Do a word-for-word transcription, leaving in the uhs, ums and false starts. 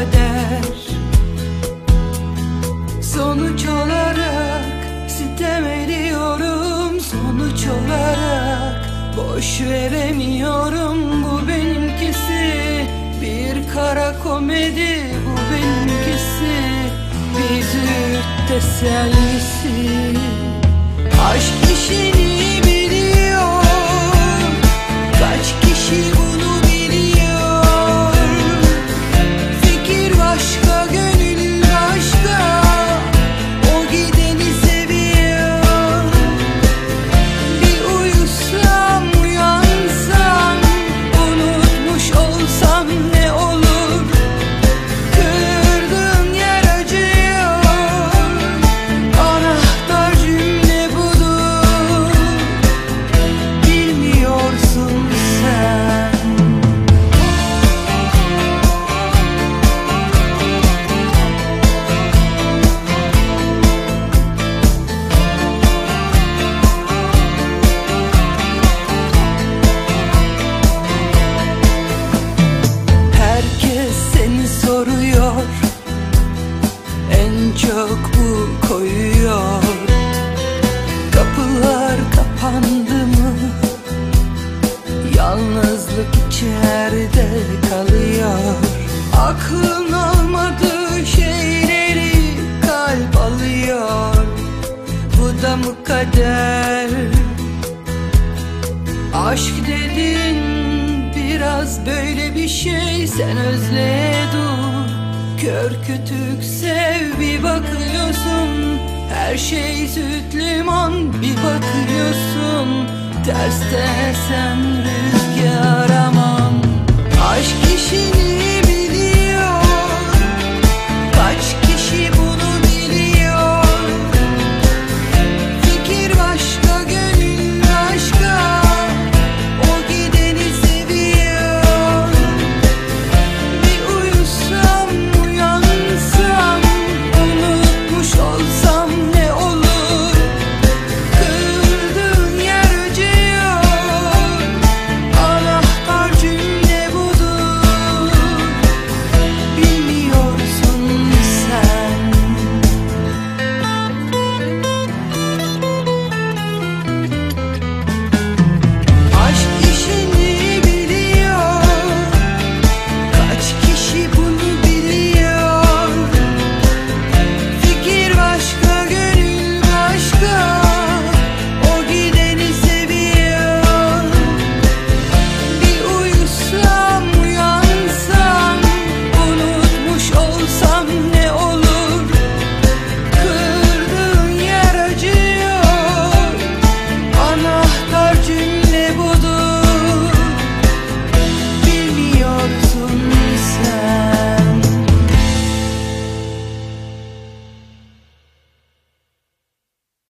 kader. Sonuç olarak sitem ediyorum, sonuç olarak boş veremiyorum. Bu benimkisi bir kara komedi, bu benimkisi bir züğürt tesellisi. Aşk işini biliyor, kaç kişi bunu biliyor. Fikir başka, gönül başka, o gideni seviyor. Bir uyusam uyansam, unutmuş olsam ne olur? Kırdığın yer acıyor, anahtar cümle budur. Bilmiyorsun sen. Herkes seni soruyor, en çok bu koyuyor. Kapılar kapandı mı? Yalnızlık içeride kalıyor. Aklın almadığı şeyleri kalp alıyor. Bu da mı kader? Aşk dedin biraz böyle bir şey, sen özle dur. Kör kütük sev, bir bakıyorsun her şey süt limon. Bir bakıyorsun ters desen rüzgar, aman. Aşk işini